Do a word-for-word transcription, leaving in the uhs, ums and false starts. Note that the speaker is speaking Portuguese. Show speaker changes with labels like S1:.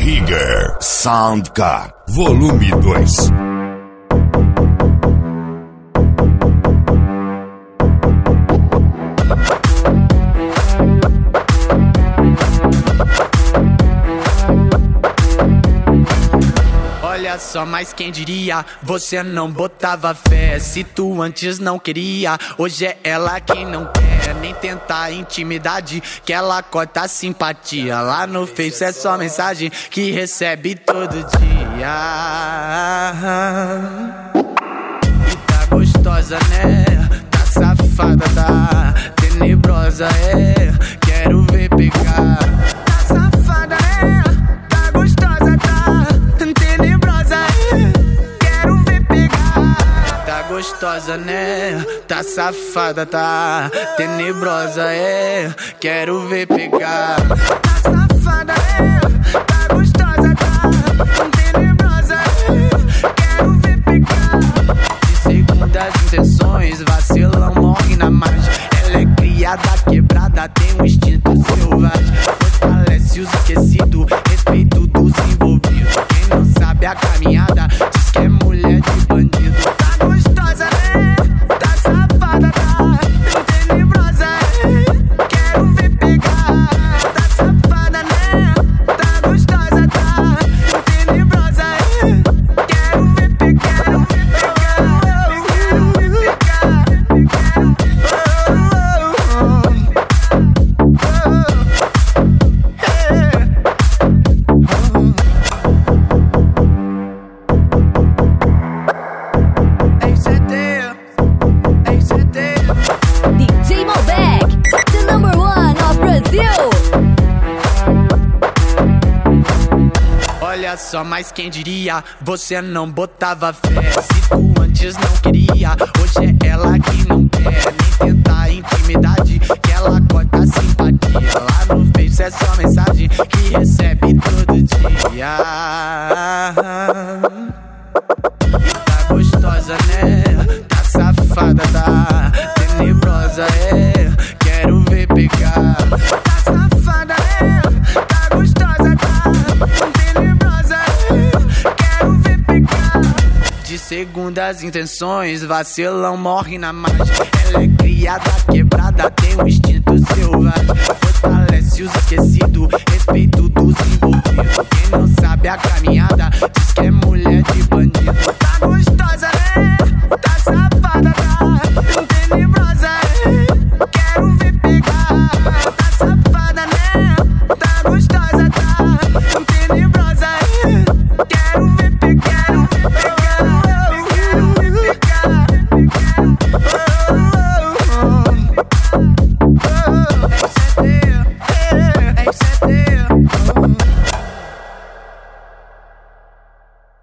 S1: Rigger Soundcar Volume dois.
S2: Olha só, mas quem diria, você não botava fé. Se tu antes não queria, hoje é ela quem não quer nem tentar intimidade, que ela corta a simpatia. Lá no Face é só mensagem que recebe todo dia. E tá gostosa, né? Tá safada, tá tenebrosa, é. Quero ver pegar. Tá safada, né? Tá gostosa, tá tenebrosa, é. Quero ver pegar. Tá gostosa, né? Tá safada, tá tenebrosa, é. Quero ver pegar. Tá safada, é. Tá gostosa, tá tenebrosa, é. Quero ver pegar. De segundas intenções, vacilão morre na margem. Ela é criada, quebrada, tem um instinto selvagem. Fortalece os esquecidos, respeito dos envolvidos. Quem não sabe a caminhada, diz que é mulher de bandido. Tá gostosa, né? Tá safada, tá tenebrosa, é. Quero ver pegar. Tá safada, né? Tá gostosa, tá tenebrosa, é. Quero ver pegar. Quero ver pegar. Quero ver pegar. Quero ver
S3: D J Malbec, the number one of Brazil.
S2: Olha só, mas quem diria, você não botava fé. Se tu antes não queria, hoje é ela que não quer nem tentar intimidade, que ela corta a simpatia. Lá no Face é só mensagem que recebe todo dia. E tá gostosa, né? Tá safada, tá tenebrosa, é. Quero ver pegar. Tá safada, é. Tá gostosa, tá tenebrosa, é. Quero ver pegar. De segundas intenções, vacilão morre na margem. Ela é criada, quebrada, tem um instinto selvagem. Fortalece os esquecidos, respeito dos envolvidos. Quem não sabe a caminhada, diz que é mulher de bandido. Tá gostosa, né? Tá safada, tá tenebrosa, é. Quero ver pegar. Tá safada, né? Tá gostosa, tá tenebrosa, é. Quero ver pegar. Quero ver pegar. Quero ver pegar. Oh, oh, oh. É